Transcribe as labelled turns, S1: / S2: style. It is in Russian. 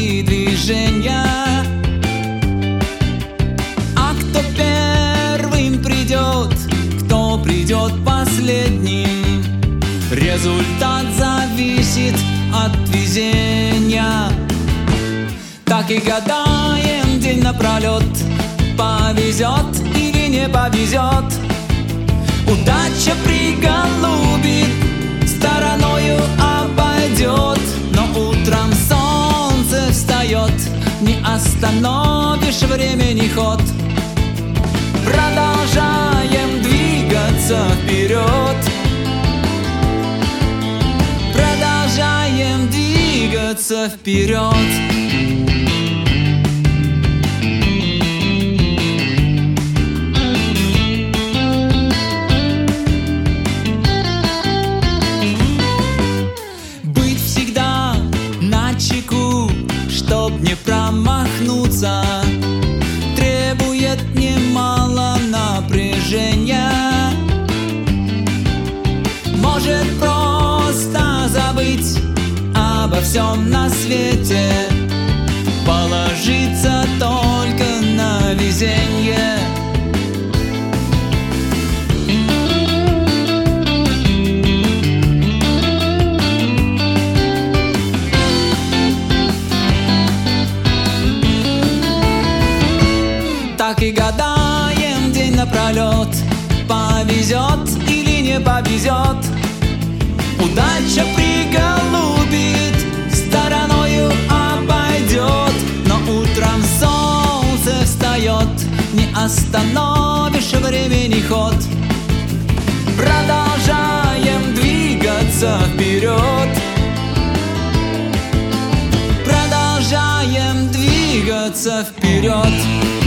S1: свои движения. А кто первым придет, кто придет последним, результат зависит от везения. Так и гадаем день напролет, повезет или не повезет. Удача приголубит, стороною обойдет. Но утром солнце встает, не остановишь времени ход. Продолжаем двигаться вперед. Продолжаем двигаться вперед. Чтоб не промахнуться, требует немало напряжения. Может просто забыть обо всем на свете, положиться только на везение. Так и гадаем день напролет, повезет или не повезет. Удача приголубит, стороною обойдет. Но утром солнце встает, не остановишь времени ход. Продолжаем двигаться вперед. Продолжаем двигаться вперед.